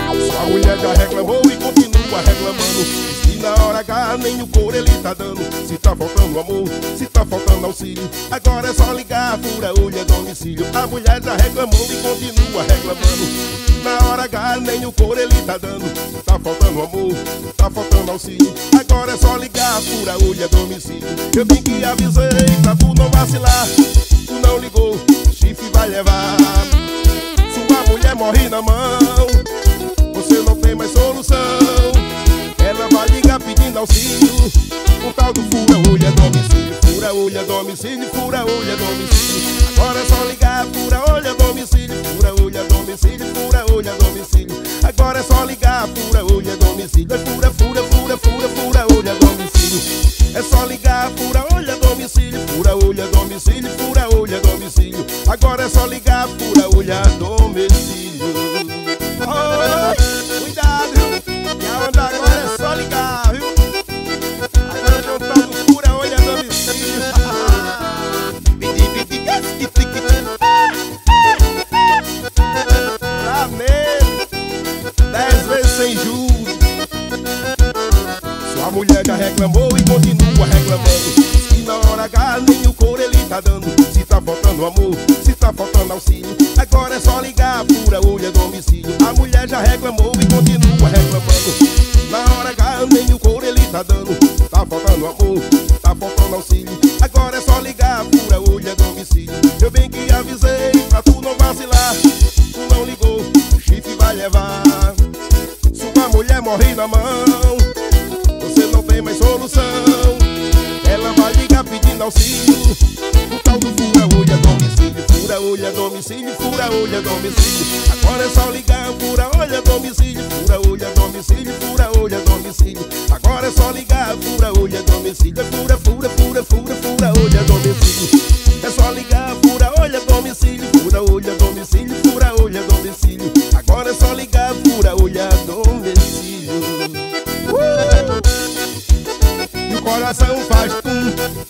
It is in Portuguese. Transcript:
Sua mulher já reclamou e continua reclamando. Diz que na hora H nem o couro ele tá dando. Se tá faltando amor, se tá faltando auxílio, agora é só ligar, fura olho, é domicílio. A mulher já reclamou e continua reclamando. Na hora H nem o couro ele tá dando. Se tá faltando amor, se tá faltando auxílio, agora é só ligar, fura olho, é domicílio. Eu bem que avisei pra tu não vacilar. Tu não ligou, o chifre vai levar. Sua mulher morre na mão, você não tem mais solução. Ela vai ligar pedindo auxílio. O tal do fura-olho é domicílio. Fura-olho é domicílio, fura-olho é domicílio. Agora é só ligar, fura-olho é domicílio. Fura-olho é domicílio, fura-olho é domicílio. Agora é só ligar, fura-olho é domicílio. É fura, fura, fura, fura, fura-olho é domicílio. É só ligar, fura-olho é domicílio. Fura-olho é domicílio, fura-olho é domicílio. Agora é só ligar, fura-olho é domicílio. Oh, cuidado, viu? Que a onda agora é só ligar, viu? Agora tem um tal do fura-olho é domicílio. Pra nele, 10 vezes sem juros. Sua mulher já reclamou e continua reclamando. Diz que na hora H nem o couro ele tá dando. Se tá faltando amor, se tá faltando auxílio, agora é só ligar, fura-olho é domicílio. A mulher já reclamou e continua reclamando. Na hora H nem o couro ele tá dando. Tá faltando amor, tá faltando auxílio, agora é só ligar, fura-olho é domicílio. Eu bem que avisei pra tu não vacilar. Tu não ligou, o chifre vai levar. Sua mulher morre na mão, você não tem mais solução. Ela vai ligar pedindo auxílio. O tal do fura-olho é domicílio. Fura-olho é domicílio, fura-olho é domicílio. Agora é só ligar, fura-olho é domicílio. Fura-olho é domicílio, fura-olho é domicílio. Agora é só ligar, fura-olho é domicílio. É fura, fura, fura, fura, fura-olho é domicílio. É só ligar, fura-olho é domicílio. Fura-olho é domicílio, fura-olho é domicílio. Agora é só ligar, fura-olho é domicílio. E o coração faz tum,